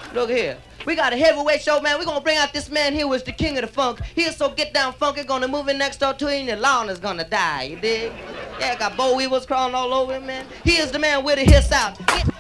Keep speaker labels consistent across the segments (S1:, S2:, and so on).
S1: Look here. We got a heavyweight show, man. We're gonna bring out this man here who's the king of the funk. He's so get down funky, gonna move in next door to him, and your lawn is gonna die, you dig? Yeah, got boll weevils crawling all over him, man. He is the man with the hits out.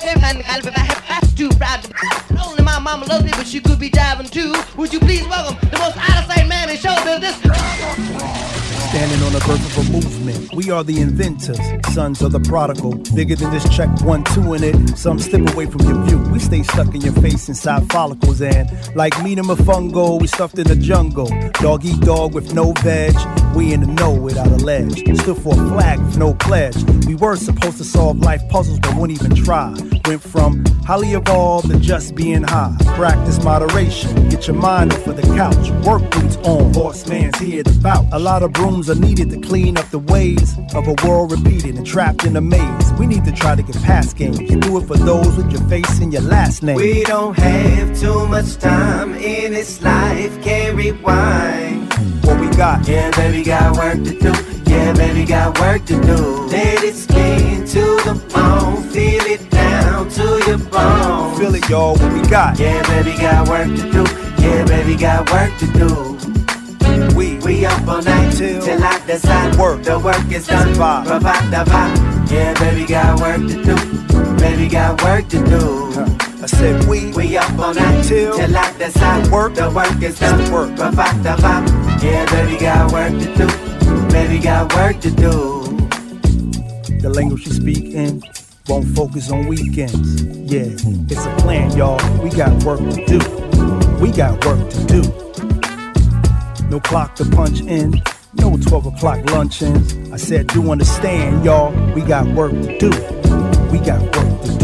S1: Too proud to not only my mama loves me, but she could be jiving too. Would you please welcome the most out-of-sight man in show business?
S2: Standing on the birth of a movement, we are the inventors, sons of the prodigal. Bigger than this check 1, 2 in it. Some slip away from your view. We stay stuck in your face inside follicles, and like meat and fungo, we stuffed in the jungle. Dog eat dog with no veg. We in the know without a ledge. Stood for a flag with no pledge. We were supposed to solve life puzzles, but wouldn't even try. Went from highly evolved to just being high. Practice moderation. Get your mind off of the couch. Work boots on. Horseman's here to bout. A lot of brooms are needed to clean up the ways of a world repeated and trapped in a maze. We need to try to get past games. Do it for those with your face and your last name.
S3: We don't have too much time in this life, can't rewind.
S2: What we got?
S3: Yeah, baby, got work to do. Yeah, baby, got work to do. Let it spin to the bone, feel it down to your bone.
S2: Feel it, y'all, what we got?
S3: Yeah, baby, got work to do. Yeah, baby, got work to do. We up all night till I decide
S2: work.
S3: The work is done. Provide the vibe. Yeah, baby, got work to do. Baby, got work to do.
S2: I said we
S3: up all night till I decide
S2: work.
S3: The work is done. Provide the vibe. Yeah, baby, got work to do. Baby, got work to do.
S2: The language you speak in won't focus on weekends. Yeah, it's a plan, y'all. We got work to do. We got work to do. No clock to punch in, no 12 o'clock luncheons. I said, do understand, y'all, we got work to do. We got work to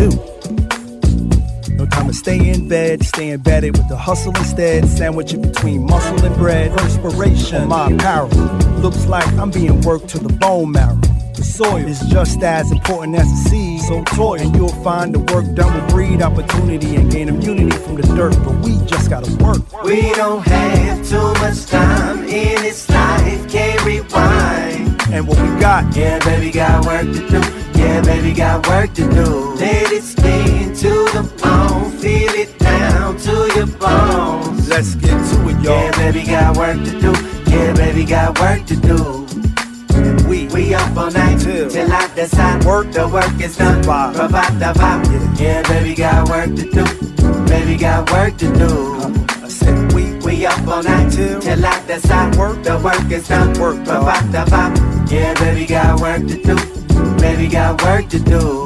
S2: do. No time to stay in bed, stay embedded with the hustle instead. Sandwich it between muscle and bread. Perspiration on my apparel. Looks like I'm being worked to the bone marrow. The soil is just as important as the seed. So toil, and you'll find the work done will breed opportunity and gain immunity from the dirt. But we just gotta work.
S3: We don't have too much time in this life, can't rewind.
S2: And what we got?
S3: Yeah, baby, got work to do. Yeah, baby, got work to do. Let it spin to the bone, feel it down to your bones.
S2: Let's get to it, y'all.
S3: Yeah, baby, got work to do. Yeah, baby, got work to do. We up all night till I decide work. The work is done. Provide the vibe. Yeah, baby, got work to do. Baby, got work to do.
S2: I said
S3: we up all night till I decide work. The work is done. Provide the vibe. Yeah, baby, got work to do. Baby, got work to do.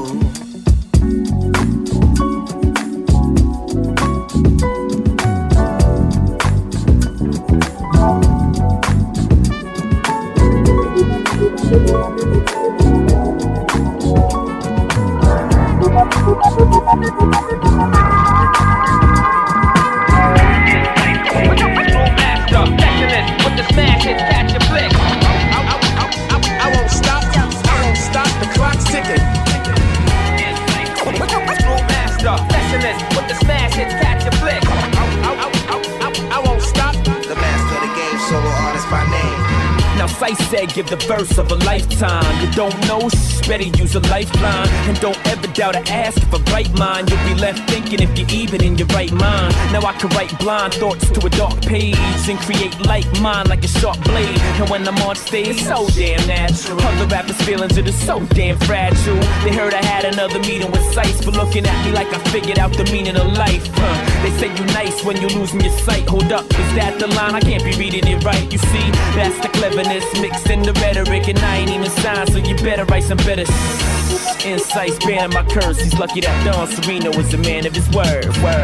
S4: Sight said give the verse of a lifetime. You don't know, better use a lifeline. And don't ever doubt or ask if a right mind. You'll be left thinking if you're even in your right mind. Now I can write blind thoughts to a dark page and create like mine like a sharp blade. And when I'm on stage, it's so damn natural. Other rappers' feelings are just so damn fragile. They heard I had another meeting with Sights for looking at me like I figured out the meaning of life. They say you nice when you're losing your sight. Hold up, is that the line? I can't be reading it right. You see, that's the cleverness mixed in the rhetoric, and I ain't even signed, so you better write some better insights, banning my curse. He's lucky that Don Sereno is a man of his word.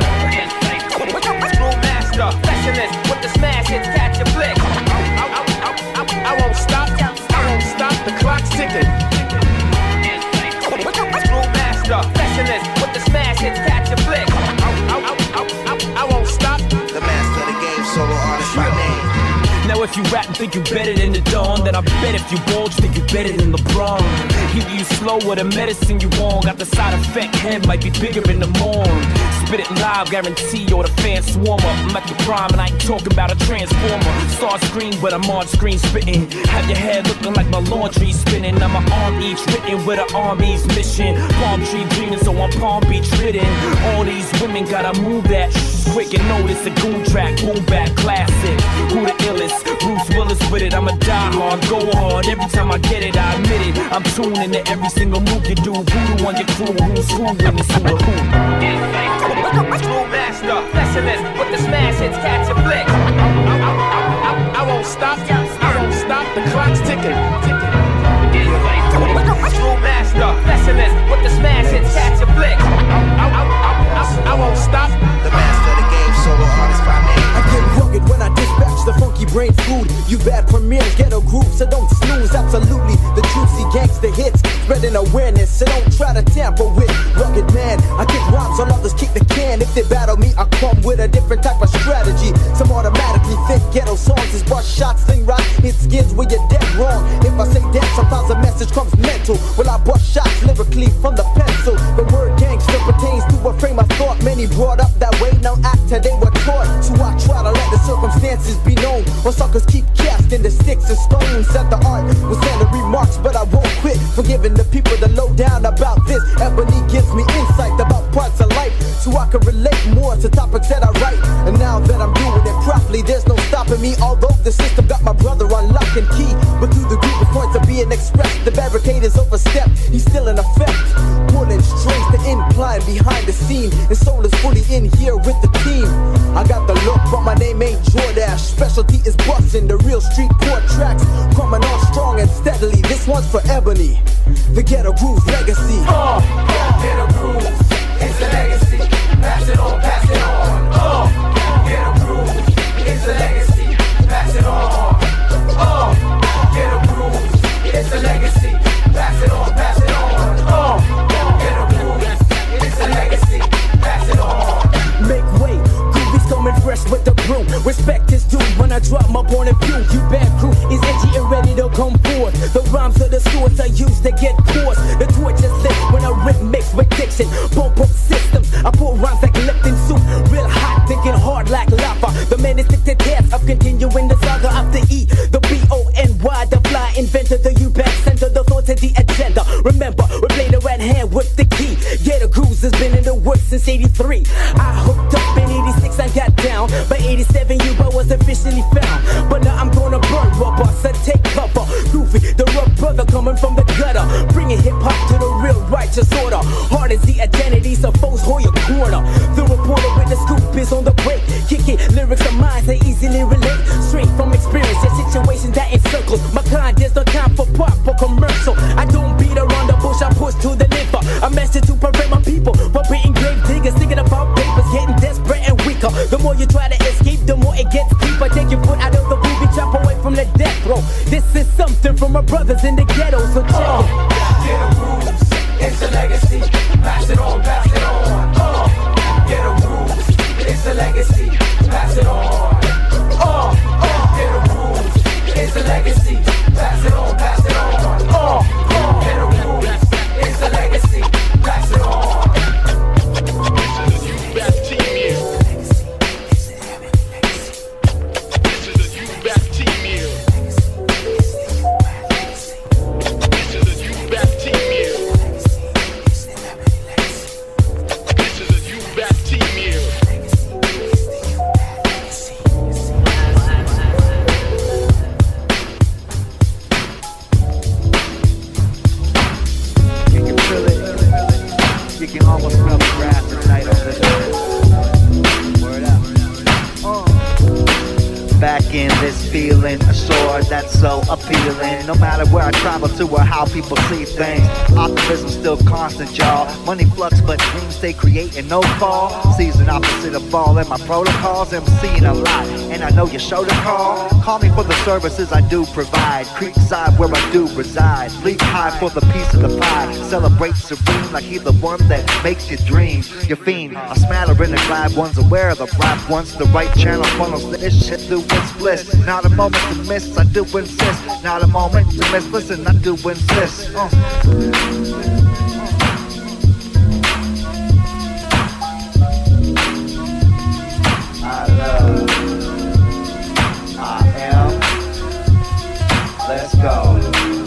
S4: Master, specialist with the smash hits, catch a flick. I won't stop, the clock's ticking. Master, specialist with the smash hits, catch a flick. I won't stop.
S3: The master of the game, solo artist by name.
S4: Now if you rap and think you better than the Dawn, then I bet if you bulge, think you better than LeBron. Either you slow or the medicine you on got the side effect, head might be bigger in the morn. Spit it live, guarantee, or the fans swarm up. I'm at the prime and I ain't talking about a transformer. Star screen, but I'm on screen spitting. Have your head looking like my laundry spinning. I'm an arm each written with an army's mission. Palm tree dreaming, so I'm Palm Beach written. All these women gotta move that quick and notice a goon track, boom back classic. Who the illest? Bruce Willis with it. I'm a die hard, go hard. Every time I get it, I admit it. I'm tuned into every single move you do. Voodoo on your crew, who's who when it's who or who.
S5: True master, specialist with the smash hits, catch a flick. I won't stop, the clock's ticking. True master, specialist with the smash hits, catch a flick. I won't stop.
S6: The master of the game, solo artist by name.
S7: I get rugged when I dispatch the funky brain food. You bad premieres, ghetto groups, so don't snooze. Absolutely, the juicy gangster hits, spreading awareness, so don't try to tamper with rugged man. I kick rhymes on others, kick the can. If they battle me, I come with a different type of strategy. Some automatically think ghetto songs is bust shots, sling rock, hit skins where you're dead wrong. If I say that, sometimes the message comes mental. Well, I bust shots lyrically from the pencil. The word gangster pertains to a frame of thought. Many brought up that way, now act till they were taught. So I try to let the circumstances be known, or suckers keep casting the sticks and stones at the art with standard remarks, but I won't quit forgiving the people that low down about this. Ebony gives me insight about parts of life, so I can relate more to topics that I write. And now that I'm doing it properly, there's no stopping me. Although the system got my brother on lock and key, but through the group of points are being expressed, the barricade is overstepped. He's still in effect, pulling strings to incline behind the scene, and soul is fully in here with the team. I got the look, but my name ain't Jordash. Specialty is bustin', the real street court tracks coming on strong and steadily. This one's for Ebony, the Ghetto Grooves legacy.
S3: Ghetto Grooves, it's the legacy. Pass it on, pass it on. Ghetto Grooves, it's the legacy. Pass it on. Ghetto Grooves, it's the legacy. Pass it on, pass it on. Ghetto Grooves, it's the legacy. Pass it on.
S7: Make way, Groovy's coming fresh with the brew. Respect is due when I drop my point of view. You bad crew is edgy and ready to come forth. The rhymes of the source I use to get coarse. The torch is lit when I rip mix with diction. Bump up systems, I pour rhymes like Lipton soup. Real hot, thinking hard like lava. The man is stick to task of continuing the saga of the E. The B-O-N-Y, the fly inventor, the U-back center, the thoughts and the agenda. Remember, we play the right hand with the key. Ghetto Grooves has been in the works since 83. I hooked up in 86, I got down. By 87, U-Boat was officially found. But now I'm gonna burn rubber, so take cover. Groovy, the rough brother coming from the gutter. Bringing hip-hop to the real righteous order. Hard as the identity, so foes hold your corner. The reporter with the scoop is on the break. Kicking lyrics of mine, they easily relate. Straight from experience, your situations that encircles my kind. There's no time for pop or commercial. I don't beat around the bush, I push to the liver. A message to prevent my people from being grave diggers, thinking about papers, getting desperate and weaker. The more you try to escape, the more it gets deeper. Take your foot out of the movie, chop away from the death row. This is something from my brothers in the ghetto, so check it.
S3: Ghetto Grooves, it's the legacy. Pass it on, pass it on. Ghetto Grooves, it's the legacy. Pass it on. Ghetto Grooves, it's the legacy. Pass it on, pass it on. Ghetto Grooves, it's the legacy. Pass it on.
S6: In this feeling, a sword that's so appealing. No matter where I travel to or how people see things, optimism still constant, y'all. Money flux, but dreams stay creating no fall. Season opposite of fall, and my protocols. I'm seeing a lot, and I know your shoulder call. Call me for the services I do provide. Creekside where I do reside. Leap high for the piece of the pie. Celebrate serene like he the one that makes you dream. Your fiend, a smattering of glad ones aware of the rap ones. The right channel funnels this shit through its bliss. Not a moment to miss, I do insist. Not a moment to miss, listen, I do insist. I love, I am, let's go.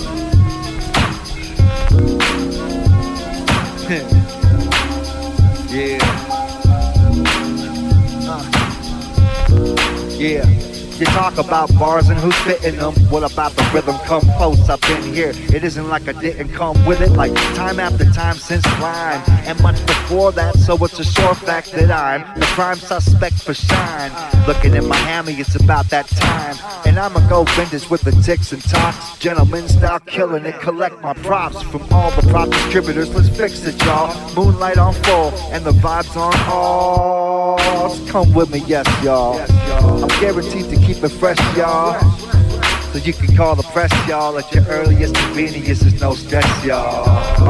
S6: Yeah. You talk about bars and who's fitting them. What about the rhythm? Come close, I've been here. It isn't like I didn't come with it. Like time after time since rhyme. And much before that, so it's a sure fact that I'm the prime suspect for shine. Looking at my hammy, it's about that time. And I'ma go vintage with the ticks and tops. Gentlemen style killing it, collect my props. From all the prop distributors, let's fix it, y'all. Moonlight on full, and the vibes on all. Come with me, yes, y'all. I'm guaranteed to keep it fresh, y'all. So you can call the press, y'all. At your earliest convenience, there's no stress, y'all.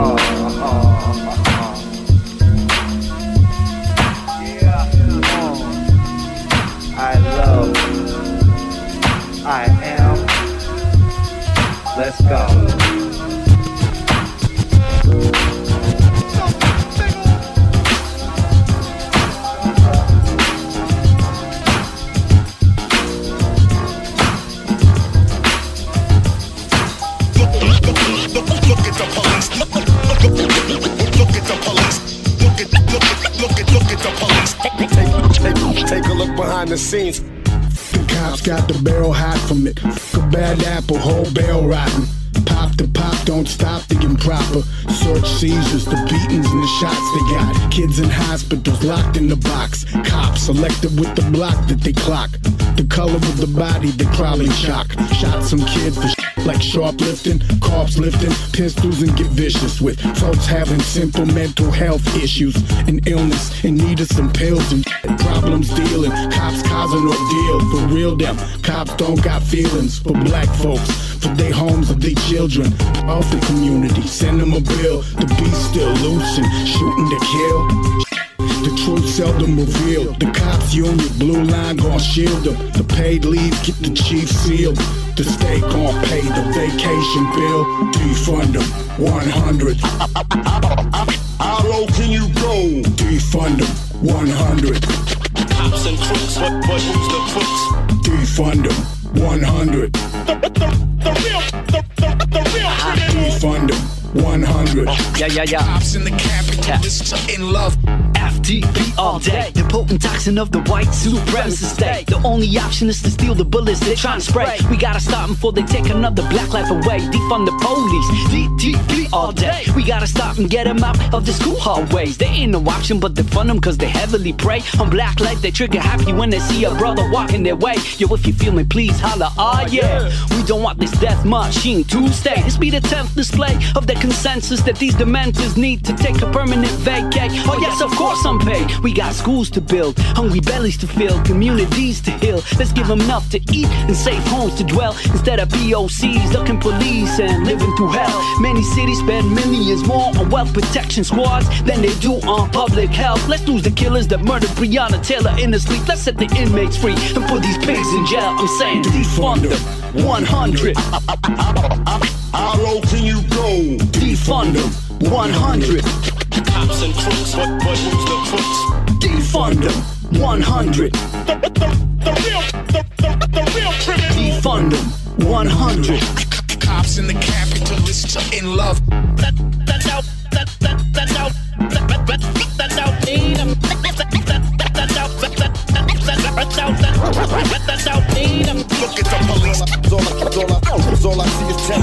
S6: I love, I am, let's go.
S8: Take a look behind the scenes. The cops got the barrel hot from it. A bad apple, whole barrel rotten. Pop the pop, don't stop the improper. Search seizures, the beatings and the shots they got. Kids in hospitals locked in the box. Cops selected with the block that they clock. The color of the body, they probably shock. Shot some kid for like shoplifting, corpse lifting, pistols and get vicious with folks having simple mental health issues and illness in need of some pills and problems dealing. Cops causing ordeal for real them. Cops don't got feelings for black folks, for their homes or their children. Off the community, send them a bill. The beast still loose and shooting to kill. The truth seldom revealed. The cops union, blue line gon' shield them. The paid leave, get the chief sealed. The state gon' pay the vacation bill. Defund them, 100.
S9: How low can you go?
S8: Defund them, 100.
S9: Cops and crooks, what who's the crooks?
S8: Defund them, 100. The real defund them, 100.
S10: Yeah.
S8: Cops in the capitalists are in love.
S10: FTP all day. The potent toxin of the white supremacist state. The only option is to steal the bullets they're trying to spray. We gotta stop them before they take another black life away. Defund the police. DTP all day. We gotta stop and get them out of the school hallways. They ain't no option but to fund them cause they heavily prey on black life. They trigger happy when they see a brother walking their way. Yo, if you feel me, please holla, yeah. We don't want this death machine to stay. This be the 10th display of the consensus that these dementors need to take a permanent vacay. Oh yes, of course I'm paid. We got schools to build, hungry bellies to fill, communities to heal. Let's give them enough to eat and safe homes to dwell, instead of POCs ducking police and living through hell. Many cities spend millions more on wealth protection squads than they do on public health. Let's lose the killers that murdered Breonna Taylor in her sleep. Let's set the inmates free and put these pigs in jail. I'm saying defund them, 100.
S9: How low can you go?
S10: Defund them, 100.
S9: Cops and crooks, what who's the crooks?
S10: Defund them, 100.
S9: The real criminal.
S10: Defund them, 100.
S8: Cops in the capitalists are in love.
S9: Look at the police. All I see is terror.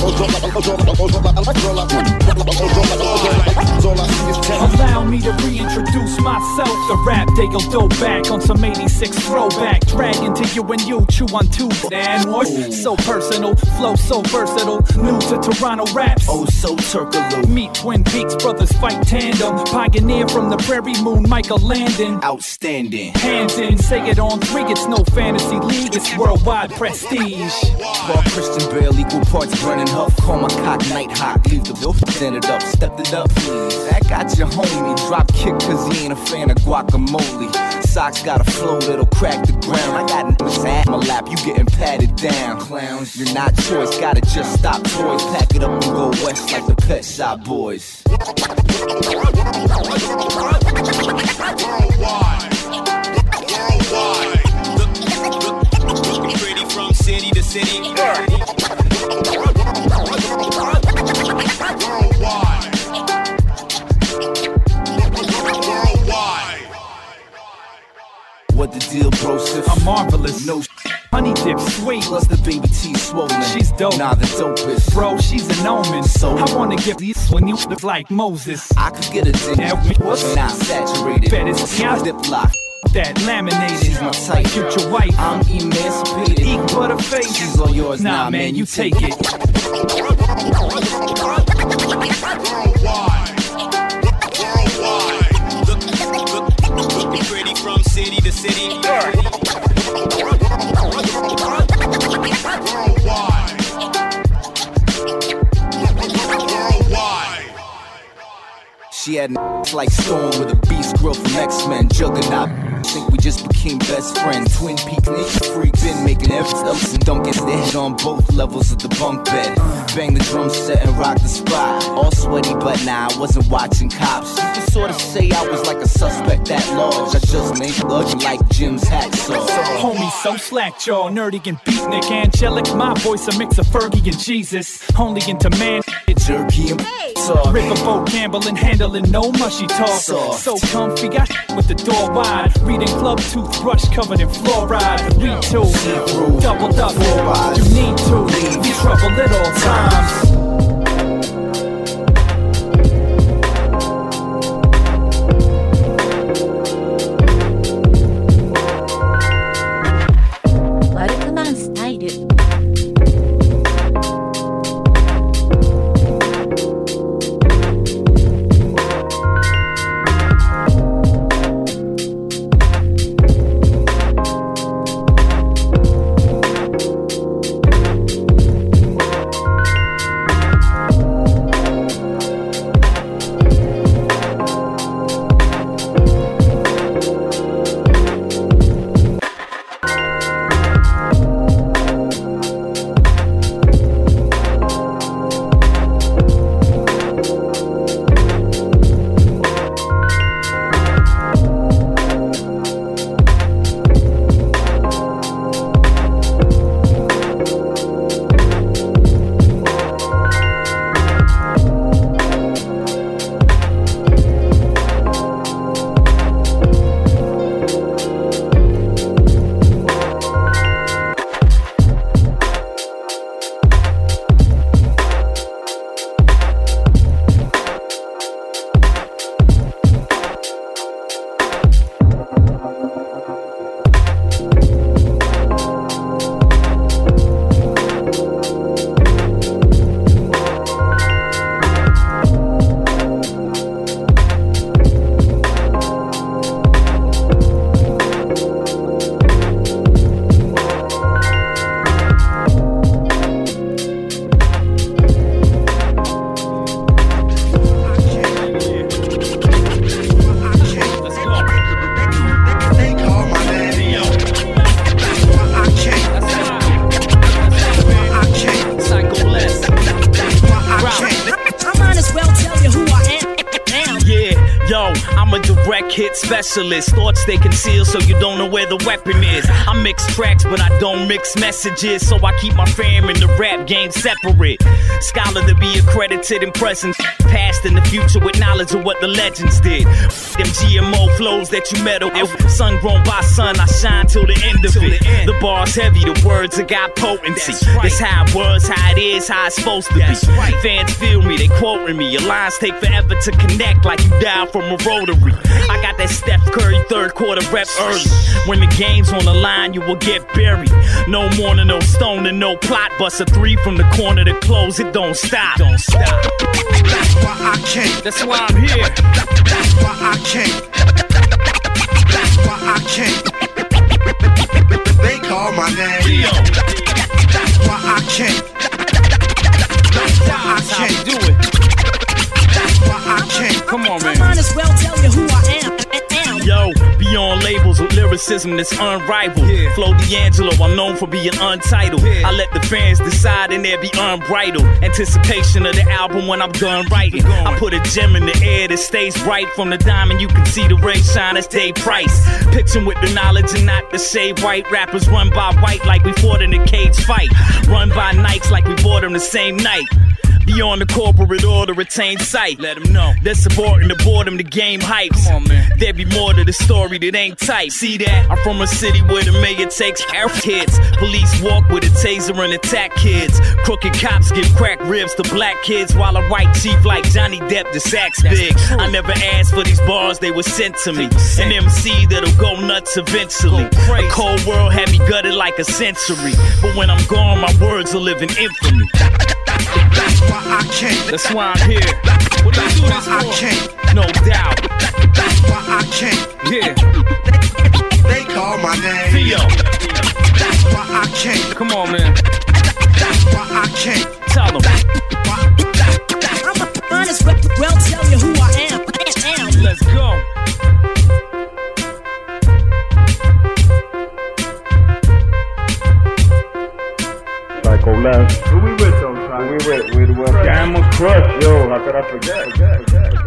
S4: Allow me to reintroduce myself. The rap they gon' throw back on some 86 throwback. Dragging to you and you chew on tubes and more. So personal, flow so versatile. New to Toronto raps.
S10: Oh, so turkaloo.
S4: Meet Twin Peaks brothers fight tandem. Pioneer from the Prairie Moon, Michael Landon.
S10: Outstanding.
S4: Hands in, say it on 3. It's no fantasy league, it's worldwide prestige.
S10: Raw Christian Bale, equal parts burning huff. Call my cock night hot. Leave the wolf, stand it up, step it up, please. That got your homie. Drop kick cause he ain't a fan of guacamole.
S11: Glocks got a flow that'll crack the ground. I got niggas at my lap, you getting patted down. Clowns, you're not choice, gotta just stop toys. Pack it up and go west like the Pet Shop Boys.
S12: Looking pretty from city to city.
S11: What the deal, bro?
S4: I'm marvelous.
S11: No
S4: honey dip sweet.
S11: Plus the baby T swollen.
S4: She's dope.
S11: Nah, the dopest.
S4: Bro, she's an omen.
S11: So
S4: I wanna get these when you look like Moses.
S11: I could get a dick.
S4: Yeah, what's
S11: not saturated.
S4: Fed is
S11: Diplock.
S4: That laminated.
S11: She's my type.
S4: Future wife.
S11: I'm emancipated.
S4: Eat butterface.
S11: She's all yours.
S4: Nah, man, you take it.
S12: Looking pretty from city to city.
S11: She had like Storm with a beast girl from X-Men. Juggernaut, think we just became best friends. Twin Peak nigga freaks, been making episodes and don't get their head on both levels of the bunk bed. Bang the drum set and rock the spot. All sweaty, but nah, I wasn't watching Cops. You can sort of say I was like a suspect at large. I just made looking like Jim's hacksaw.
S4: Homie, so slack jaw, nerdy and beatnik, angelic. My voice a mix of Fergie and Jesus. Only into man,
S11: jerky and talk.
S4: Riverboat gambling, handling no mushy talk. So comfy, got with the door wide. Reading club toothbrush covered in fluoride. Read two, doubled up. You need to be trouble at all times.
S13: Specialist, thoughts they conceal so you don't know where the weapon is. I mix tracks but I don't mix messages, so I keep my fam and the rap game separate. Scholar to be accredited in present, past and the future with knowledge of what the legends did. Them GMO flows that you meddle with, sun grown by sun, I shine till the end of it. The bar's heavy, the words have got potency. That's how it was, how it is, how it's supposed to be. Fans feel me, they quoting me. Your lines take forever to connect like you dial from a rotary. I got that Steph Curry third quarter rep early. When the game's on the line, you will get buried. No more than no stone and no plot. Bust a three from the corner to close, it don't stop. Don't stop.
S14: That's why I came.
S13: That's why I'm here.
S14: That's why I came. That's why I came. They call my name. That's why I came. That's why I came.
S13: Do it.
S14: That's why I came.
S13: Come on, man.
S15: I might as well tell you who I am.
S13: Yo, beyond labels, with lyricism that's unrivaled. Flo D'Angelo, I'm known for being untitled. I let the fans decide and there be unbridled anticipation of the album when I'm done writing. I put a gem in the air that stays bright. From the diamond you can see the ray shine, that's Dave Price. Pitching with the knowledge and not the shade white. Rappers run by white like we fought in a cage fight. Run by Nikes like we bought them the same night. Beyond the corporate order, retain sight. Let them know they're supporting the boredom, the game hypes. Come on, man. There be more to the story that ain't tight. See that? I'm from a city where the mayor takes care of kids. Police walk with a taser and attack kids. Crooked cops give crack ribs to black kids, while a white chief like Johnny Depp just acts big. I never asked for these bars, they were sent to me. An MC that'll go nuts eventually. A cold world had me gutted like a century, but when I'm gone, my words will live in infamy.
S14: That's why I came.
S13: That's why I'm here. What do you do this for?
S14: I came.
S13: No doubt.
S14: That's why I came.
S13: Yeah.
S14: They call my name.
S13: Theo.
S14: That's why I came.
S13: Come on, man.
S14: That's why I came.
S13: Tell them.
S15: I'm an honest well tell you who I am.
S13: Let's go.
S16: Psycho Les. Who we with though, Who we with? We the one. Gamma Crush. Yo, how could I forget?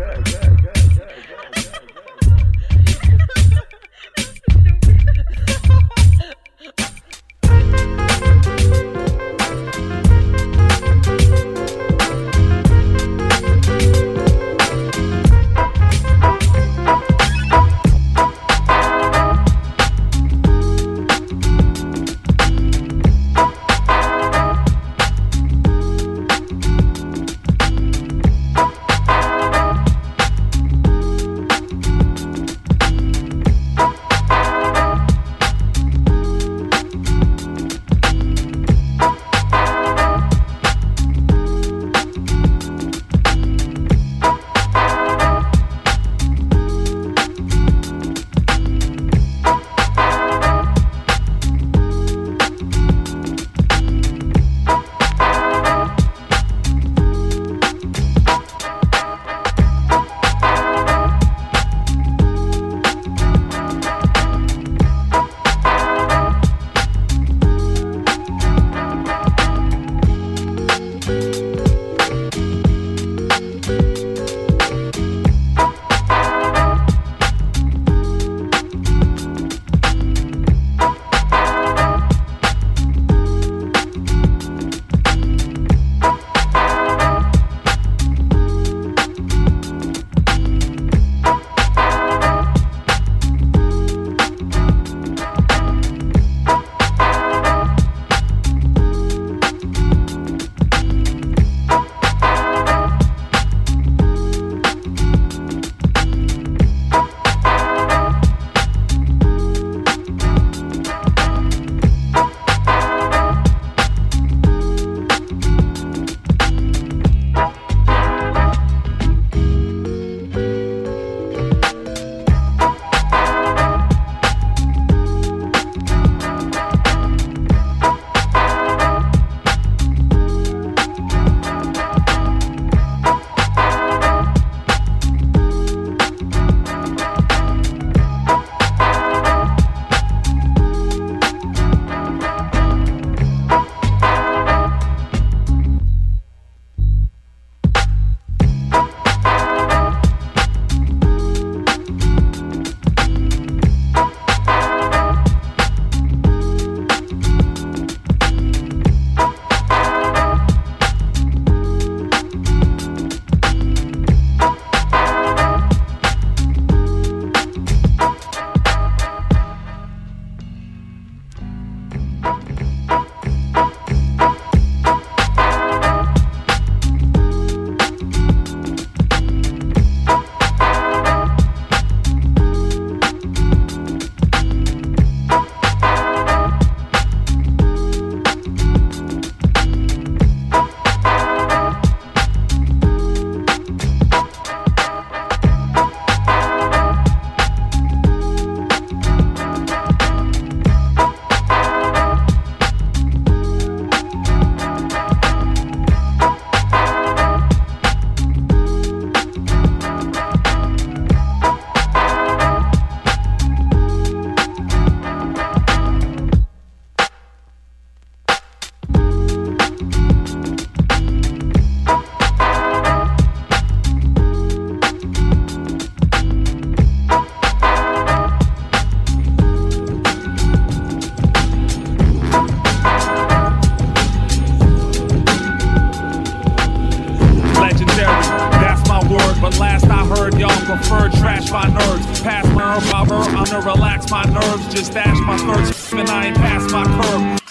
S17: stash my third and I ain't past my curve.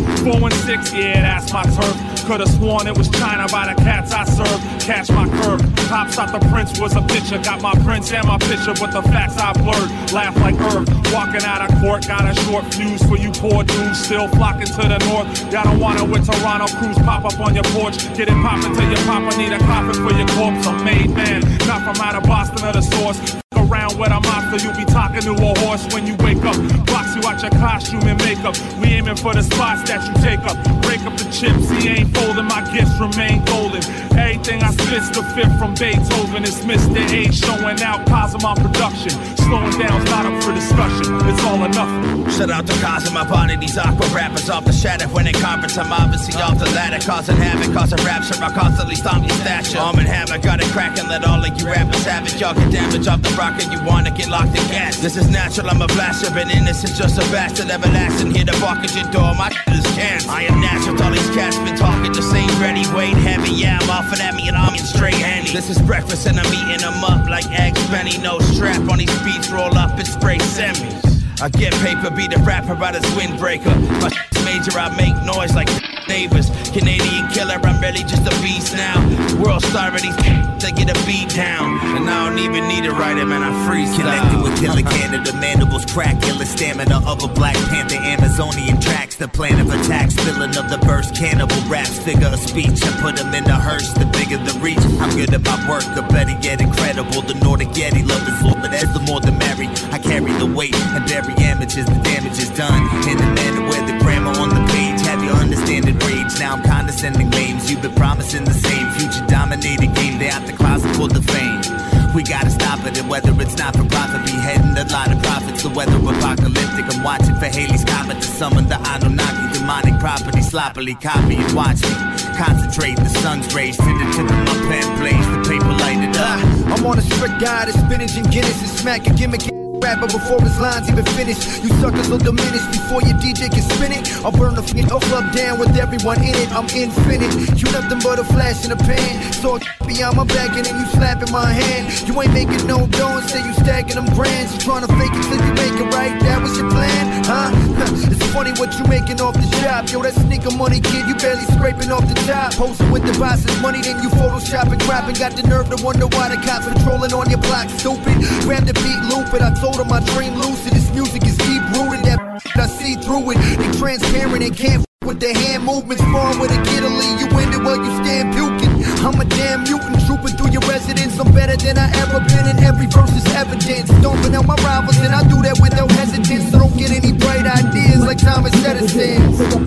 S17: 416, yeah, that's my turf. Could've sworn it was China by the cats I serve. Catch my curve. Pops thought the prince was a picture. Got my prince and my picture, but the facts I blurred. Laugh like Irv. Walking out of court, got a short fuse for you poor dudes. Still flocking to the north. Y'all don't want it with Toronto crews pop up on your porch. Get it poppin' till your papa need a coffin for your corpse. A made man, not from out of Boston or the source. Around with a monster, you be talking to a horse when you wake up. Box you out your costume and makeup. We aiming for the spots that you take up. Break up the chips, he ain't folding. My gifts remain golden. Everything I spit's the fifth from Beethoven. It's Mr. A showing out Cosmo production. Slowing down's not up for discussion. It's all or nothing.
S18: Shout out to Cosmo Bonnie, these aqua rappers off the shadow. When in conference, I'm obviously off the ladder. Causing havoc, causing rapture. I constantly stomp your stature. Arm and hammer, got it cracking. Let all of you rappers have it. Y'all get damage off the rock. You wanna get locked in gas. This is natural, I'm a blaster. Been innocent, just a bastard, everlasting. Here to bark at your door, my is cancer. I am natural, all these cats been talking. Just ain't ready, weight heavy. Yeah, I'm offering at me and I'm in straight handy. This is breakfast and I'm eating them up like eggs Benny. No strap on these beats, roll up and spray semis. I get paper, be the rapper by this windbreaker. My major, I make noise like neighbors. Canadian killer, I'm really just a beast now. World star, these they get a beat down. And I don't even need a writer, man, I freestyle.
S19: Connected with Killer Canada, mandibles crack, killer stamina of a Black Panther, Amazonian tracks. The plan of attack, spilling of the burst, cannibal raps, figure of speech. I put them in the hearse, the bigger the reach. I'm good at my work, or better yet, incredible. The Nordic Yeti, love is full, but as the more the merry. I carry the weight and bury amateurs, the damage is done. In the manner where the grammar on the page, have you understanding rage? Now I'm condescending names, you've been promising the same. Future dominated game, they out the closet for the fame. We gotta stop it, and whether it's not for profit, beheading a lot of profits. The weather apocalyptic, I'm watching for Haley's Comet to summon the Anunnaki. Demonic property, sloppily copy and watch me concentrate. The sun's rays to the tip of my pen blaze, the paper lighted up.
S20: I'm on a strict diet of spinach and Guinness and smack a gimmick rapper before his lines even finish. You suckers will diminish before your DJ can spin it. I'll burn the club down with everyone in it. I'm infinite. You nothing but a flash in a pan. So beyond my back and then you slapping my hand. You ain't making no dough and say you stacking them grands. You trying to fake it till you make it right. That was your plan, huh? It's funny what you making off the shop. Yo, that sneaker money kid, you barely scraping off the top. Posting with the boss's money, then you Photoshop and crap and got the nerve to wonder why the cops patrolling on your block. Stupid. Grab the beat, loop it. I told him my dream lucid. This music is deep rooted. That I see through it. They transparent and can't with their hand movements. Farm with a kid to leave you in it while you stand puking. I'm a damn mutant trooping through your residence. I'm better than I ever been, and every verse is evidence. Stomping out my rivals, and I do that with no hesitance. So don't get any bright ideas like Thomas Edison.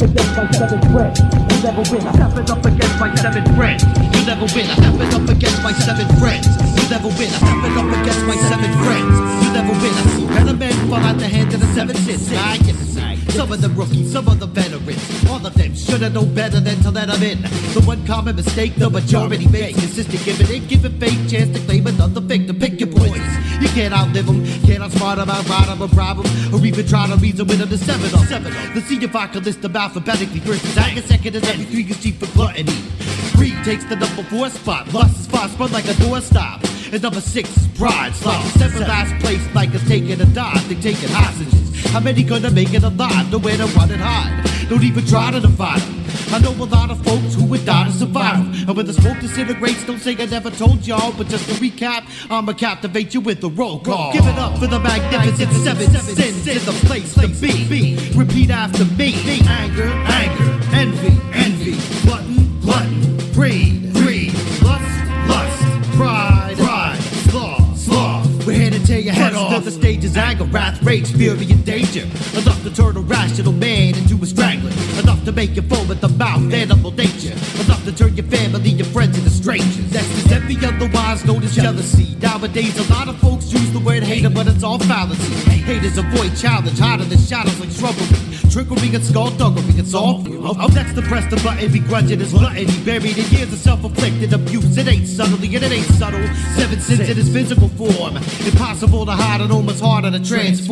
S7: You never win. I step it up against my 7 friends. You never win. I step it up against my 7 friends. You never win. I step it up against my 7 friends. You never win. I see better men fall out the hands of the 7 sins. I get to see some of the rookies, some of the veterans. All of them should have known better than to let them in. The one common mistake the majority makes is to give a fake chance to claim another victim. Pick your points. You can't outlive them, can't outsmart them, outride them, or rob them, or even try to reason with them to 7-0. The senior vodka list them alphabetically. First is Anger, second is every 3 is chief for gluttony. Greed takes the number 4 spot. Lust is fast, spun like a doorstop. And number 6 is pride. Slide to 7 last place like it's taking a dive. They taking hostages. How many gonna make it alive? Nowhere to run and hide. Don't even try to divide them. I know a lot of folks who would die to survive. And when the smoke disintegrates, don't say I never told y'all. But just to recap, I'ma captivate you with the roll call. Give it up for the magnificent 7 sins in the place to be. Repeat after me. Anger, anger, envy, envy, glutton, glutton, greed, greed, lust, pride, pride, sloth. We're here to tear your head off. Till the stage is anger, wrath, rage, fury, and danger. Enough to turn a rational man into a strangler. Enough to make you foam at the mouth, animal nature. Enough to turn your family, your friends into strangers. That's just every otherwise known as jealousy. Nowadays, a lot of folks use the word hater, but it's all fallacy. Haters avoid challenge, hotter than shadows like shrubbery. Trickery and skullduggery, it's all for you. Next to press the button, begrudging is gluttony. Buried in years of self-inflicted abuse. It ain't subtly and it ain't subtle. 7 sins in its physical form. Impossible to hide and almost harder to transform.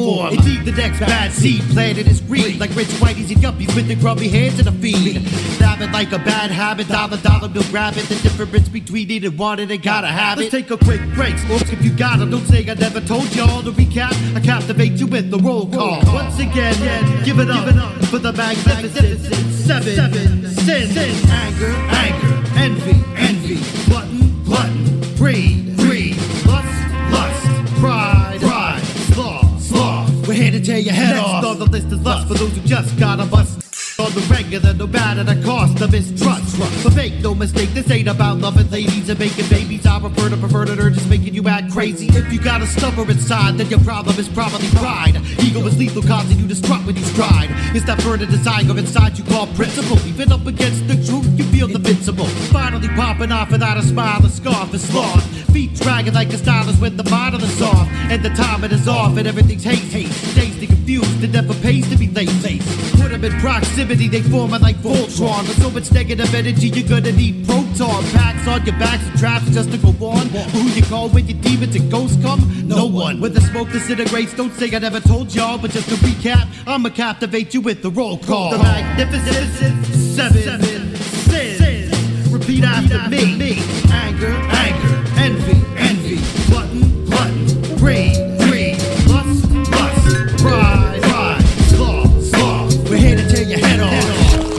S21: form. Indeed, the next bad seed planted is green, like rich whiteys and yuppies with the grubby hands and a feed. Stab it like a bad habit, dollar bill grab it. The difference between need and wanted and gotta have it. Let's take a quick break, folks. If you got it, don't say I never told y'all. To recap, I captivate you with the roll call. Once again, give it up for the magnificent 7 sins. Anger, envy, glutton, greed, lust, pride, sloth. We're here to tear your head off. On the list is lust for those who just got a bust. On the regular, no matter the cost of mistrust. But make no mistake, this ain't about loving ladies and making babies. I prefer to perverted or just making you act crazy. If you got a stubborn inside, then your problem is probably pride. Ego is lethal, causing you to strut when you stride. It's that burning desire inside you called principle. Even up against the truth, you feel invincible. Finally popping off without a smile, a scarf is sloth. Feet dragging like a stylist when the bottom is off. And the timing is off and everything's hate. Dazed and confused, it never pays to be late. Put them in proximity, they forming like Voltron. With so much negative energy, you're gonna need proton packs on your backs and traps just to go on. But who you call when your demons and ghosts come? No one. When the smoke disintegrates, don't say I never told y'all. But just to recap, I'ma captivate you with the roll call. The magnificent 7 sins. Repeat after me. Anger, envy, glutton, greed, lust, pride, sloth. We're here to tear your head off.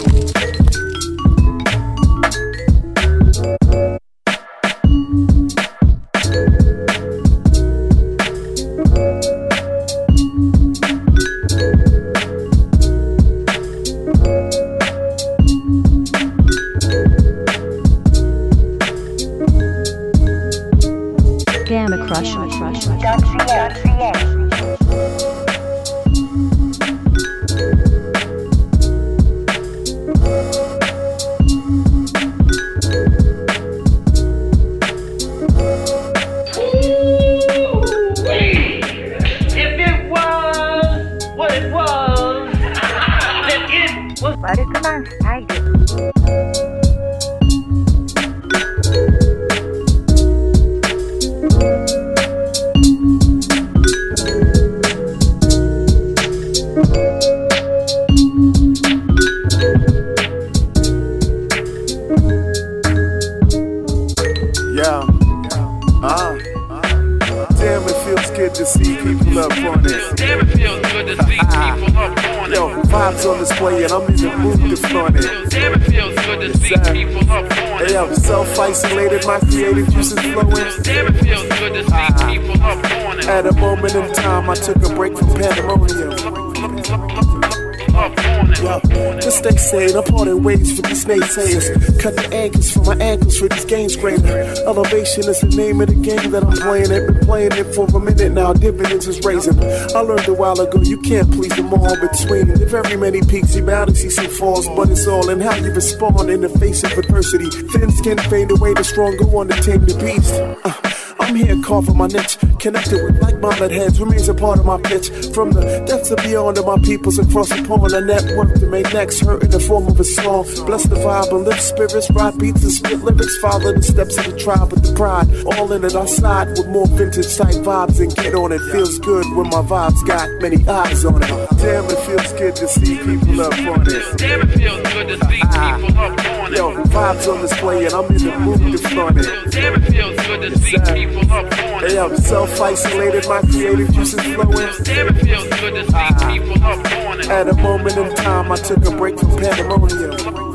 S22: Gamma Crush.
S23: Isolated, my creative juices flowing. At a moment in time, I took a break from pandemonium. To stay sane, I'm parting ways for these naysayers. Cut the anchors for my ankles for these games greater. Elevation is the name of the game that I'm playing it. Been playing it for a minute now, dividends is raising. I learned a while ago, you can't please them all between. The very many peaks, you bound to see some falls, but it's all in how you respond in the face of adversity. Thin skin fade away, the strong go on to tame the beast. I'm here carving my niche, connected with like-minded heads, remains a part of my pitch. From the depths of beyond of my peoples across the pond, a network to make necks hurt in the form of a song. Bless the vibe and lift spirits, ride beats and spit lyrics, follow the steps of the tribe with the pride. All in it, I slide with more vintage type vibes and get on it. Feels good when my vibes got many eyes on it. Damn, it feels good to see people up on it.
S17: Damn, it feels good to see people up on it.
S23: Yo, vibes on display and I'm in the mood to flaunt it.
S17: Damn, it feels good to see people up on it.
S23: Hey, I'm self-isolated, my creative juices flowing.
S17: Damn, it feels good to see people up on it.
S23: At a moment in time, I took a break from pandemonium.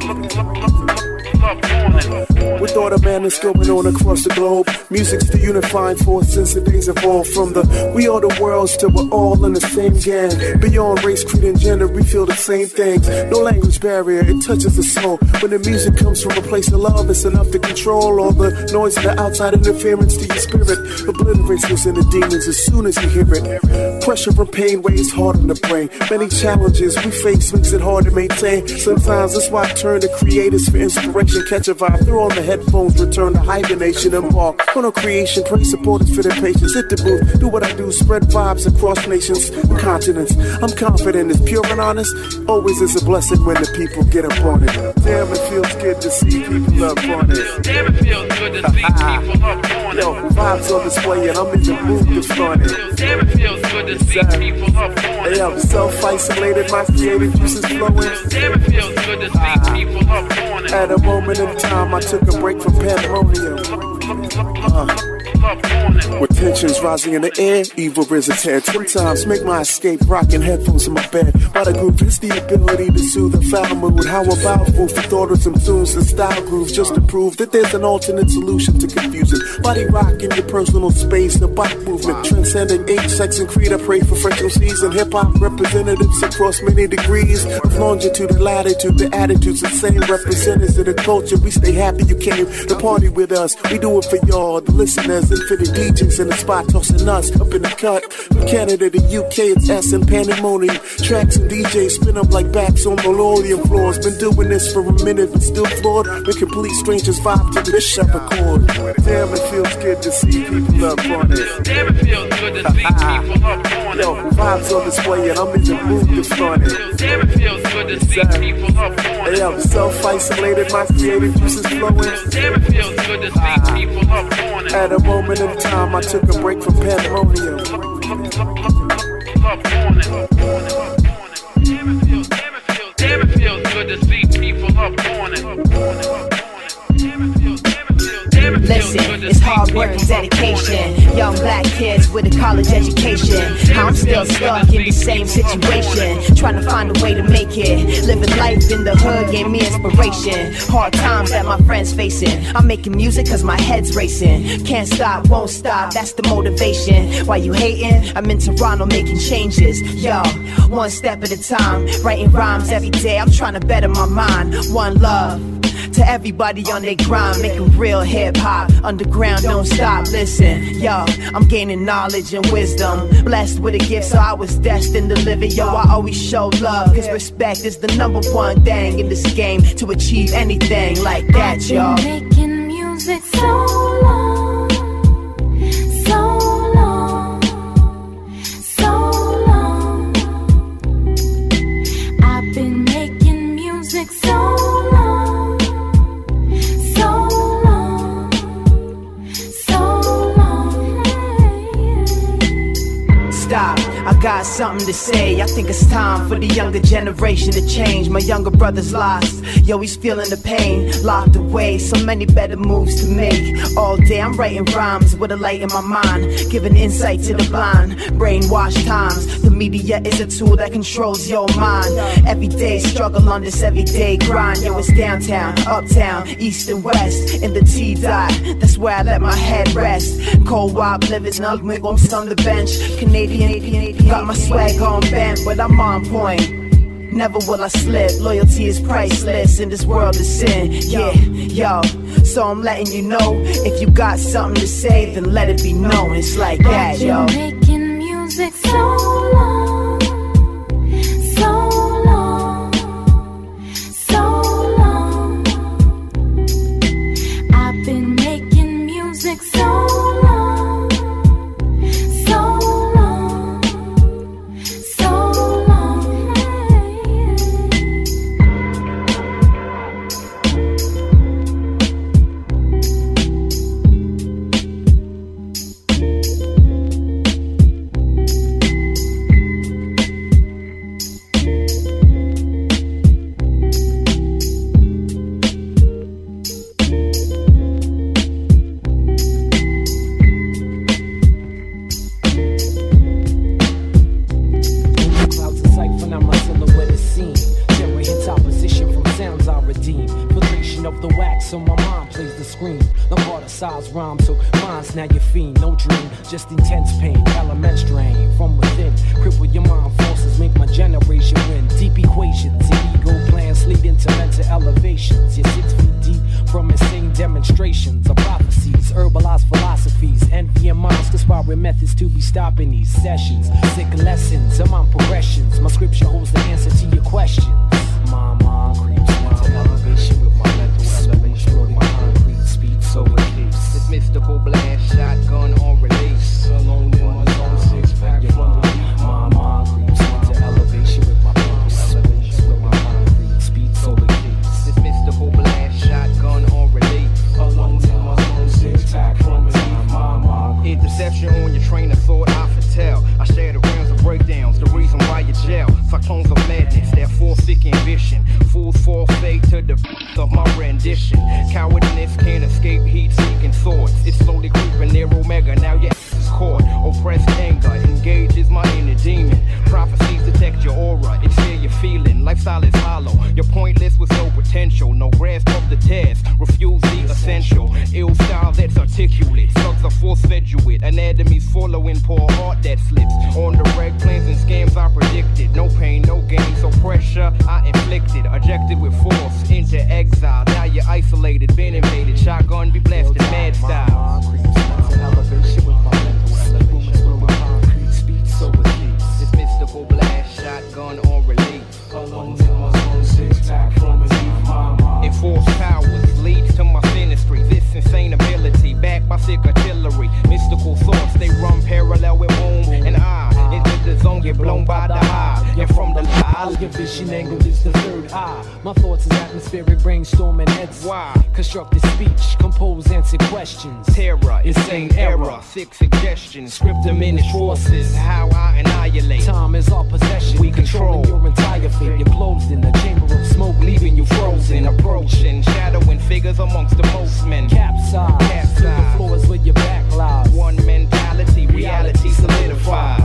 S23: With all the madness going on across the globe, music's the unifying force since the days evolved. From the we are the worlds till we're all in the same gang. Beyond race, creed, and gender, we feel the same things. No language barrier, it touches the soul. When the music comes from a place of love, it's enough to control all the noise of the outside interference to your spirit. Obliterates those inner demons as soon as you hear it. Pressure and pain weighs hard on the brain. Many challenges we face makes it hard to maintain. Sometimes that's why I turn to creators for inspiration. Catch a vibe, throw on on the headphones, return to hibernation. Embark on a creation, pray supporters for their patience. Hit the booth, do what I do, spread vibes across nations and continents. I'm confident it's pure and honest. Always is a blessing when the people get up on it. Damn, it feels good to see people up on it.
S5: Damn, it feels good to see people up on it.
S23: Yo, vibes on display and I'm in the mood to flaunt it.
S5: Damn, it feels good to see people up on it.
S23: Hey, I'm self-isolated, my creative juices flowing.
S5: Damn, it feels good to see people up on it.
S23: At a moment in time, I took a break from pandemonium. With tensions rising in the air, evil rears head. Sometimes make my escape, rocking headphones in my bed. While the groove is the ability to soothe a foul mood. How about food for thought of some tunes and style grooves, just to prove that there's an alternate solution to confusion. Body rock in your personal space, the bike movement transcending age, sex, and creed. I pray for fresh MCs and hip hop representatives across many degrees of longitude and latitude. The attitudes the same, representatives of the culture. We stay happy you came to party with us. We do it for y'all, the listeners. Infinite DJs in the spot tossing us up in the cut. From Canada to UK, it's S and pandemonium. Tracks and DJs spin up like backs on linoleum floors. Been doing this for a minute, but still floored. When complete strangers vibe to this sharp chord. Damn, it feels good to see people up on it.
S5: Damn, it feels good to see people up on it.
S23: Yo, vibes on display and I'm in the mood to flaunt it.
S5: Damn, it feels good to see people up on it.
S23: Hey, I'm self-isolated, my creative juices flowing.
S5: Damn, it feels good to see people up on it.
S23: At a moment in time, I took a break from pandemonium.
S5: Damn, it feels good to see people up on it.
S1: Listen, it's hard work and dedication. Young black kids with a college education. I'm still stuck in the same situation, trying to find a way to make it. Living life in the hood gave me inspiration. Hard times that my friends facing. I'm making music cause my head's racing. Can't stop, won't stop, that's the motivation. While you hating, I'm in Toronto making changes. Yo, one step at a time, writing rhymes every day. I'm trying to better my mind. One love to everybody on their grind, making real hip-hop, underground, don't stop, listen, yo, I'm gaining knowledge and wisdom, blessed with a gift, so I was destined to live it, yo, I always show love, cause respect is the #1 thing in this game, to achieve anything like that, yo.
S2: I've been making music so long, so long, so long, I've been making music so long.
S1: Stop, I got something to say. I think it's time for the younger generation to change. My younger brother's lost, yo, he's feeling the pain. Locked away, so many better moves to make. All day I'm writing rhymes with a light in my mind, giving insight to the blind. Brainwashed times, the media is a tool that controls your mind. Everyday struggle on this everyday grind. Yo, it's downtown, uptown, east and west. In the T-dot, that's where I let my head rest. Cold wild living, ugly ghost on the bench. Canadian, got my swag on bent, but I'm on point. Never will I slip, loyalty is priceless in this world of sin. Yeah, yo, so I'm letting you know, if you got something to say, then let it be known. It's like that, yo.
S2: I've been making music so long, so long, so long. I've been making music so long, so long, so long.
S4: Rhyme, so mine's now your fiend. No dream, just intense pain. Element strain from within. Cripple your mind forces, make my generation win. Deep equations and ego plans lead into mental elevations. You're 6 feet deep from insane demonstrations of prophecies, herbalized philosophies, envy and minds conspiring methods to be stopping these sessions. Sick lessons, I'm on progressions. My scripture holds the answer to your questions. My mind creeps into elevation with my mental elevation. My mind creeps
S5: tradition. Cowardness can't escape heat-seeking thoughts. It's slowly creeping near Omega, now your ass is caught. Oppressed anger engages my inner demon. Prophecies detect your aura, it's here you're feeling. Lifestyle is hollow, you're pointless with no potential. No grasp of the task, refuse the essential. Ill style that's articulate, slugs are force-fed you with. Anatomies following poor heart that slips. On the reg plans and scams I predicted. No pain, no gain, so pressure I inflicted. Ejected with force into exile. Now you're isolated, been invaded. Shotgun be blasted, mad style. Elevation with my mental elevation with my concrete speed so release. It's mystical blast, shotgun on release. Lungs in my zone, six-pack from beneath my mind. Enforced powers leads to my sinistry. This insane ability, backed by sick artillery. Mystical thoughts, they run parallel with womb and I. Into the zone, get blown by the high. And from the lie,
S3: your vision angle is the third eye. My thoughts is atmospheric brainstorming heads.
S5: Why?
S3: Constructed speech, compose, answer questions.
S5: Terror, insane error, sick suggestions. Script diminished forces, how I annihilate.
S3: Time is our possession.
S5: We control
S3: your entire fate. You're closed in the chamber of smoke,
S5: leaving you frozen. Approaching, shadowing figures amongst the most men.
S3: Capsize, to the floors where your back lies.
S5: One mentality, reality solidifies.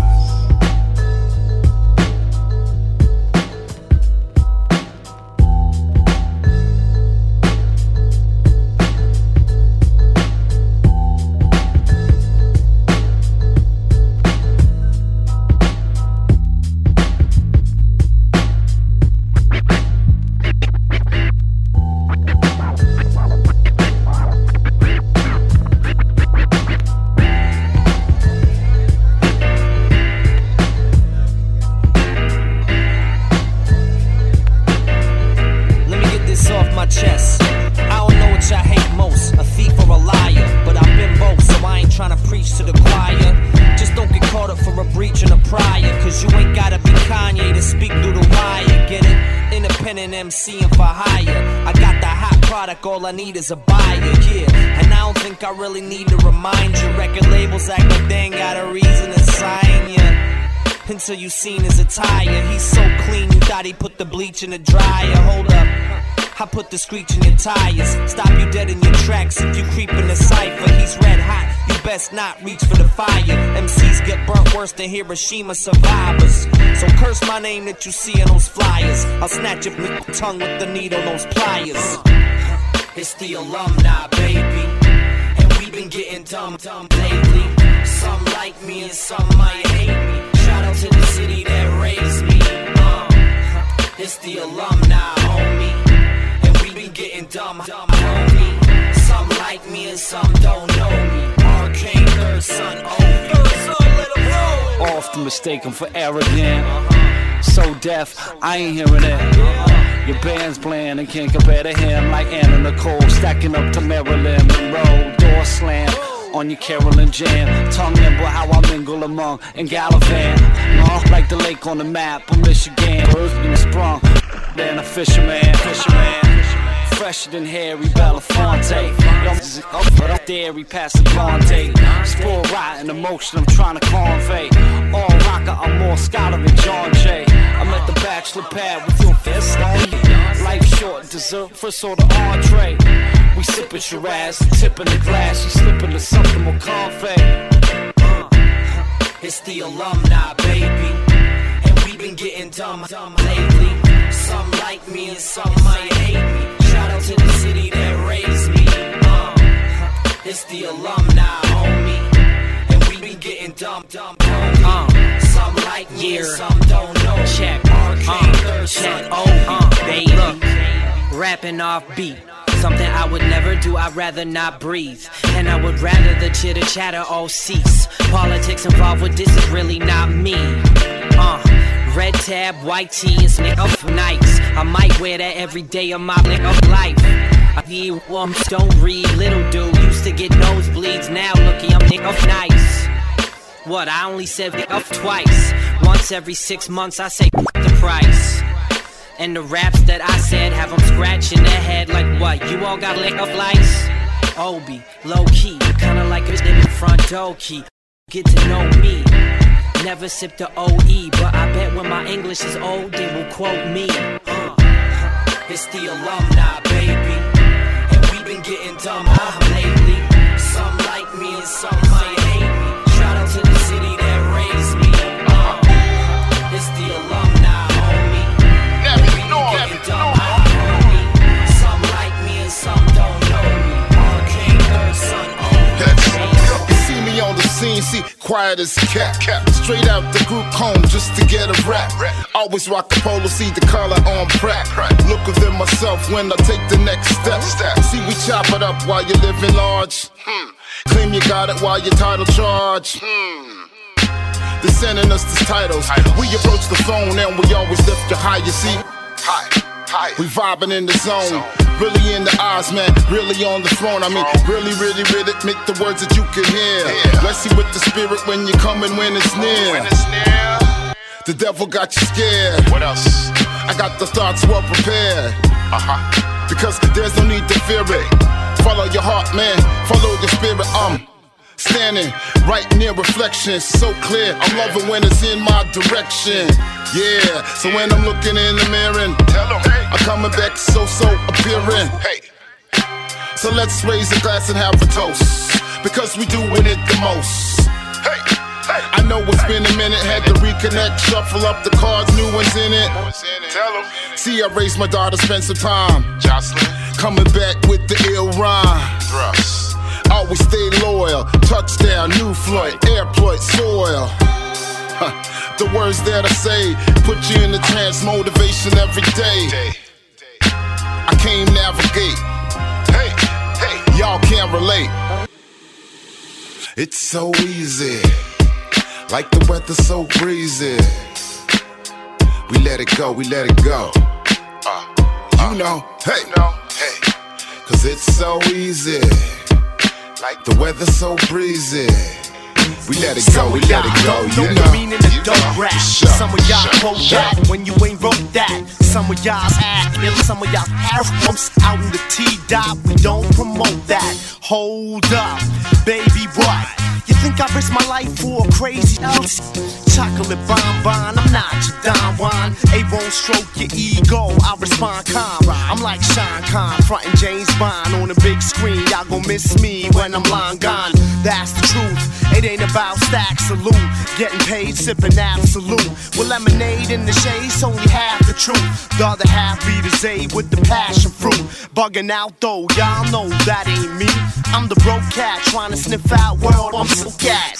S6: MCing for hire. I got the hot product, all I need is a buyer, yeah. And I don't think I really need to remind you. Record labels act like they ain't got a reason to sign ya. Until you seen his attire. He's so clean, you thought he put the bleach in the dryer. Hold up, I put the screech in your tires. Stop you dead in your tracks if you creep in the cypher. He's red hot, you best not reach for the fire. MCs get burnt worse than Hiroshima survivors. So curse my name that you see in those flyers. I'll snatch your tongue with the needle, those pliers. It's the alumni, baby. And we been getting dumb lately. Some like me and some might hate me. Shout out to the city that raised me. It's the alumni, homie. Getting dumb, homie. Some like me and some don't know me. Arcane, third son,
S10: often mistaken for arrogant. So deaf, I ain't hearing it. Your band's playing and can't compare to him. Like Anna Nicole, stacking up to Marilyn Monroe. Door slam on your Carolyn Jam. Tongue nimble how I mingle among and gallivant. Like the lake on the map of Michigan. Birds sprung, then a fisherman. Fresher than Harry Belafonte. But up there, he passed the Conte. Spoil rotten emotion I'm trying to convey. All rocker, I'm more scholar than John Jay. I'm at the bachelor pad with your fist on. Life short, dessert, first order entree. We sippin' Shiraz, tipping the glass. You slipping to something more confet.
S6: It's the alumni, baby. And we been getting dumb lately. Some like me and some might hate me. Shout out to the city that raised me. It's the alumni, homie. And we been getting dumb, homie. Some like me and some don't know.
S22: Check, check, baby. Look, rapping off beat. Something I would never do, I'd rather not breathe. And I would rather the chitter chatter all cease. Politics involved with this is really not me. Red tab, white tee, and snick up nights. I might wear that every day of my life. I hear don't read, little dude used to get nosebleeds. Now looky, I'm nice. What, I only said up twice. Once every 6 months I say the price. And the raps that I said have them scratching their head like what? You all got lick up lights? Obi, low key, kinda like a in the front door key. Get to know me. Never sipped the OE, but I bet when my English is old, they will quote me.
S6: It's the alumni, baby.
S22: getting dumber lately. Some like me and some might hate me. Shout out to the city that raised me. It's the alumni, homie. We getting dumber, homie. Some like me and some don't know me. King Third Son,
S8: See me on the scene, see, quiet as a cat. Straight out the group home just to get a rap. Always rock the polo, see the collar on crack. Look within myself when I take the next step. See, we chop it up while you're living large. Claim you got it while you're title charge. They're sending us these titles. We approach the phone and we always lift you high, you see. We vibing in the zone. Really in the eyes, man, really on the throne. I mean, really make the words that you can hear. Let's see with the spirit when you're coming, when it's near. The devil got you scared. What else? I got the thoughts well prepared. Because there's no need to fear it. Follow your heart, man, follow your spirit. Standing right near reflection, so clear. I'm loving when it's in my direction. Yeah, so when I'm looking in the mirror, I'm coming back so appearing. So let's raise a glass and have a toast, because we doing it the most. I know it's been a minute, had to reconnect, shuffle up the cards, new ones in it. See, I raised my daughter, spent some time. Jocelyn coming back with the ill rhyme. Thrust. Always stay loyal, touchdown, new Floyd, airport, soil. The words that I say put you in the trance, motivation every day. I can't navigate. Y'all can't relate. It's so easy, like the weather so breezy. We let it go, we let it go. You know, cause it's so easy. Like the weather so breezy. We let it go, we let it go.
S9: You know the meaning of dope rap. Some of y'all quote that when you ain't wrote that. Some of y'all's act ill, some of y'all bumps out in the T-dot. We don't promote that. Hold up, baby, what? You think I risk my life for a crazy else? Chocolate bonbon, I'm not your Don Juan. A won't stroke your ego, I respond calm. I'm like Sean Conn, frontin' James Bond on a big screen. Y'all gon' miss me when I'm long gone. That's the truth. It ain't about stack salute. Getting paid, sippin' absolute. With lemonade in the shade's only half the truth. The other half be the Zabe with the passion fruit. Bugging out though, y'all know that ain't me. I'm the broke cat trying to sniff out world. I'm so cat.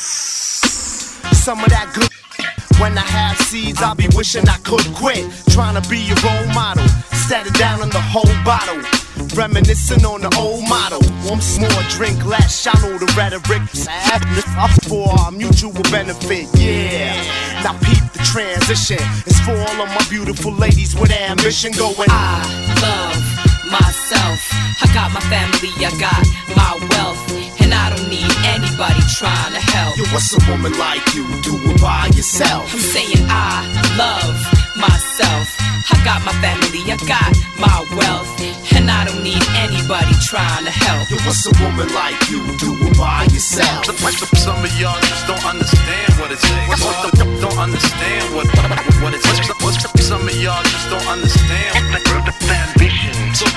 S9: Some of that good. When I have seeds, I'll be wishing I could quit. Trying to be a role model. Set it down in the whole bottle. Reminiscing on the old model. One more, drink less. Y'all know the rhetoric. Sadness up for our mutual benefit. Yeah. Now peep the transition. It's for all of my beautiful ladies with ambition going.
S22: I love myself. I got my family, I got my wealth, and I don't need anybody trying to help.
S9: Yo, what's a woman like you do it by yourself?
S22: I'm saying I love myself. I got my family, I got my wealth, and I don't need anybody trying to help.
S9: Yo, what's a woman like you do it by yourself?
S18: Some of y'all just don't understand what it takes. Don't understand what it takes. Some of y'all just don't understand the ambition.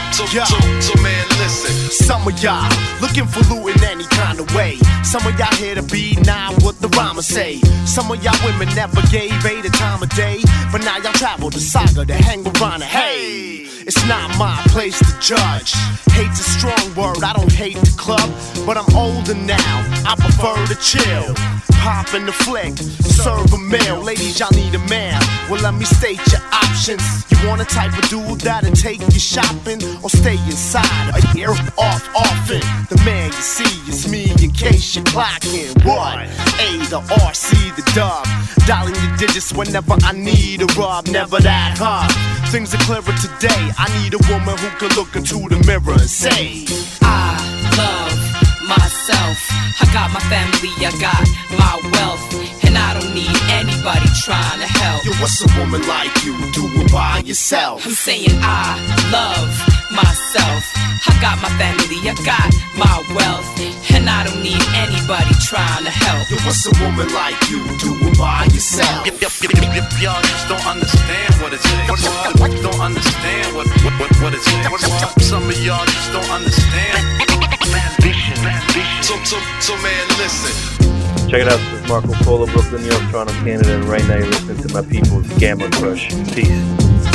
S18: So man, listen.
S9: Some of y'all looking for loot in any kind of way. Some of y'all here to be now what the rhymer say. Some of y'all women never gave a the time of day, but now y'all travel the saga to hang around. Hey, it's not my place to judge. Hate's a strong word, I don't hate the club, but I'm older now, I prefer to chill. Pop in the flick, serve a meal. Ladies, y'all need a man. Well, let me state your options. You want a type of dude that'll take you shopping, or stay inside a year off often? The man you see is me in case you're clocking. What? A, the R, C, the dub. Dialing your digits whenever I need a rub. Never that hard. Things are clearer today. I need a woman who can look into the mirror and say,
S22: I love myself. I got my family, I got my wealth, and I don't need anybody trying to help.
S9: Yo, what's a woman like you do it by yourself?
S22: I'm saying I love myself. I got my family, I got my wealth, and I don't need anybody trying to help.
S9: Yo, what's a woman like you do it by yourself?
S18: If y'all just don't understand what it takes. Don't understand what it takes. Some of y'all just don't understand.
S11: So man, listen.
S12: Check it out, this is Marco Polo, Brooklyn, New York, Toronto, Canada, and right now you're listening to my people's Gamma Crush. Peace.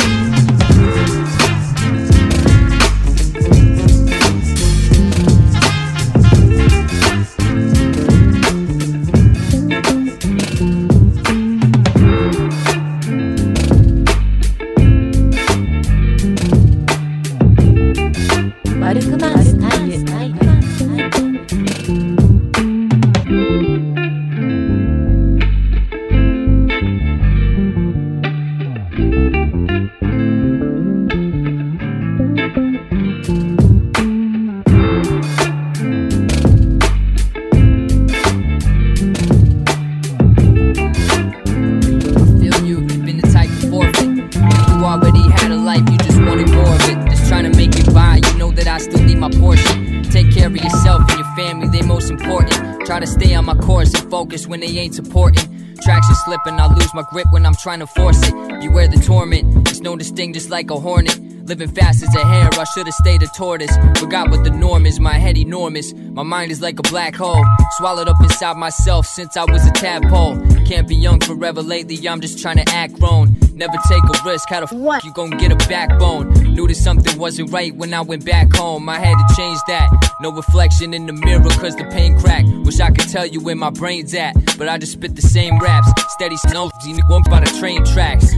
S14: When they ain't supporting, traction slipping, I lose my grip when I'm trying to force it. Beware the torment, it's known to sting just like a hornet. Living fast as a hare, I should've stayed a tortoise. Forgot what the norm is, my head enormous. My mind is like a black hole, swallowed up inside myself since I was a tadpole. Can't be young forever lately, I'm just trying to act grown. Never take a risk, how the fuck you gon' get a backbone? Knew that something wasn't right when I went back home. I had to change that, no reflection in the mirror cause the pain cracked. Wish I could tell you where my brain's at, but I just spit the same raps. Steady snow, one by the train tracks.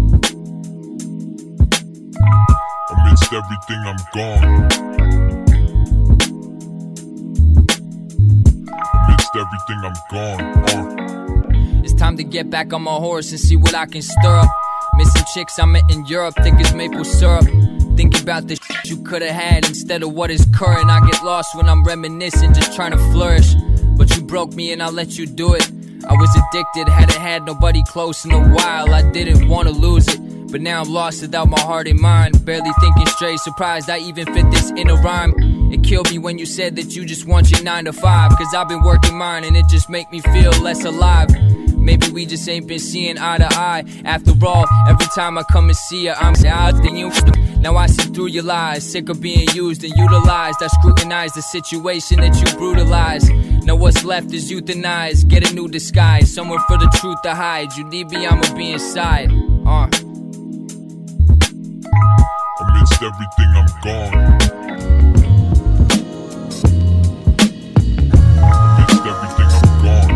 S24: Amidst everything I'm gone. Amidst everything I'm gone.
S14: It's time to get back on my horse and see what I can stir up. Missing chicks I met in Europe, think it's maple syrup. Think about the shit you could've had instead of what is current. I get lost when I'm reminiscing, just trying to flourish. But you broke me and I let you do it. I was addicted, hadn't had nobody close in a while. I didn't wanna lose it, but now I'm lost without my heart and mind. Barely thinking straight, surprised I even fit this in a rhyme. It killed me when you said that you just want your 9 to 5. Cause I've been working mine and it just make me feel less alive. Maybe we just ain't been seeing eye to eye. After all, every time I come and see you, I'm out than you. Now I see through your lies, sick of being used and utilized. I scrutinize the situation that you brutalize. Now what's left is euthanized. Get a new disguise, somewhere for the truth to hide. You need me, I'ma be inside.
S24: Amidst everything I'm gone. Amidst everything I'm gone.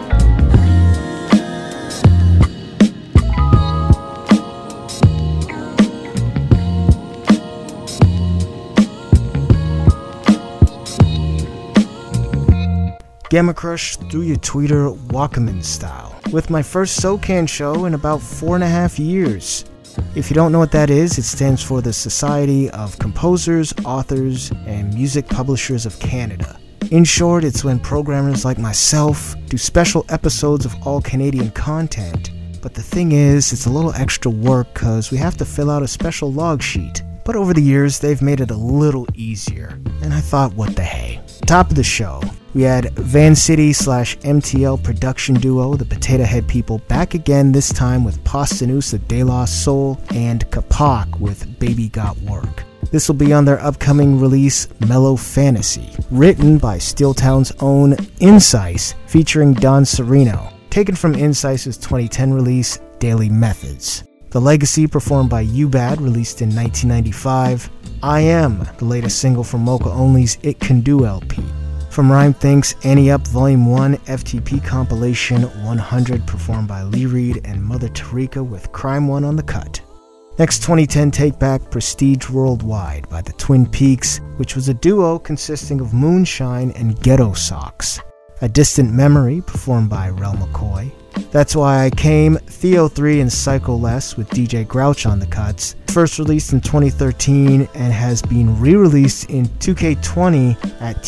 S25: Gamma Crush through your Twitter Walkman style, with my first SoCan show in about 4.5 years. If you don't know what that is, it stands for the Society of Composers, Authors, and Music Publishers of Canada. In short, it's when programmers like myself do special episodes of all Canadian content. But the thing is, it's a little extra work because we have to fill out a special log sheet. But over the years, they've made it a little easier. And I thought, what the hey. Top of the show, we had Van City / MTL production duo, the Potato Head People, back again, this time with Postanusa De La Soul and Kapak with Baby Got Work. This will be on their upcoming release, Mellow Fantasy, written by Steeltown's own Incise, featuring Don Sereno, taken from Incice's 2010 release, Daily Methods. The Legacy, performed by U-Bad, released in 1995. I Am, the latest single from Mocha Only's It Can Do LP. From Rhyme Thinks, Annie Up Volume 1 FTP compilation 100, performed by Lee Reed and Mother Tarika with Crime One on the cut. Next, 2010 take back Prestige Worldwide by the Twin Peaks, which was a duo consisting of Moonshine and Ghetto Socks. A Distant Memory, performed by Rel McCoy. That's Why I Came, Theo 3 and Psycho Les with DJ Grouch on the cuts. First released in 2013 and has been re-released in 2K20 at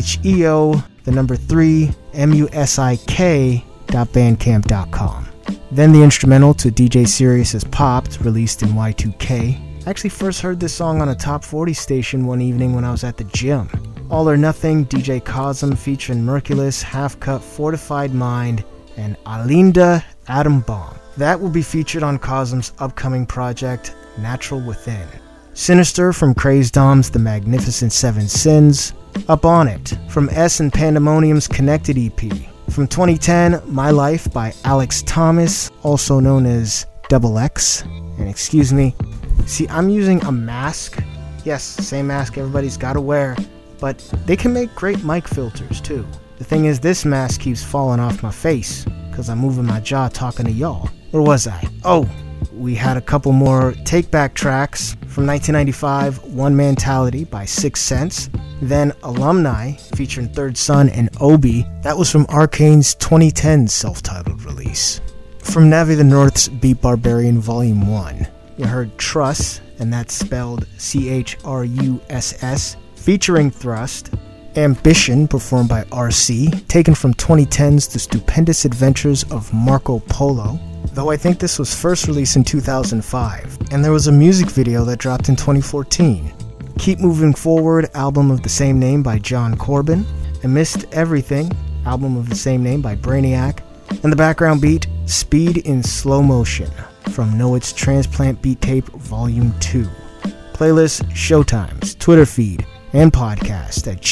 S25: THEO3MUSIK.bandcamp.com. Then the instrumental to DJ Sirius's Popped, released in Y2K. I actually first heard this song on a top 40 station one evening when I was at the gym. All or Nothing, DJ Cosm featuring Merciless, Half Cut, Fortified Mind, and Alinda Atom Bomb. That will be featured on Cosm's upcoming project, Natural Within. Sinister from Crazed Dom's The Magnificent Seven Sins, Up On It from S and Pandemonium's Connected EP. From 2010, My Life by Alex Thomas, also known as Double X. And excuse me, see, I'm using a mask. Yes, same mask everybody's gotta wear, but they can make great mic filters too. The thing is, this mask keeps falling off my face because I'm moving my jaw talking to y'all. Where was I? Oh, we had a couple more take-back tracks. From 1995, One Mentality by 6 Sense. Then Alumni, featuring Third Son and Obi. That was from Arcane's 2010 self-titled release. From Navi the North's Beat Barbarian Volume 1, you heard Truss, and that's spelled Chruss, featuring Thrust. Ambition, performed by RC, taken from 2010's The Stupendous Adventures of Marco Polo, though I think this was first released in 2005, and there was a music video that dropped in 2014. Keep Moving Forward, album of the same name by John Corbin, and Missed Everything, album of the same name by Brainiac, and the background beat, Speed in Slow Motion, from Know It's Transplant Beat Tape Volume 2. Playlist, showtimes, Twitter feed, and podcast at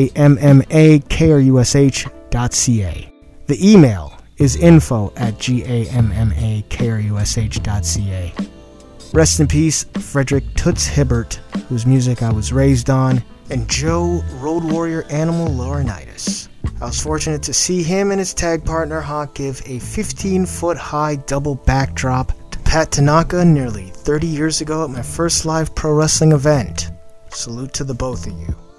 S25: gammakrush.ca. The email is info@gammakrush.ca. Rest in peace, Frederick Toots Hibbert, whose music I was raised on, and Joe Road Warrior Animal Laurinaitis. I was fortunate to see him and his tag partner Hawk give a 15-foot high double backdrop to Pat Tanaka nearly 30 years ago at my first live pro wrestling event. Salute to the both of you.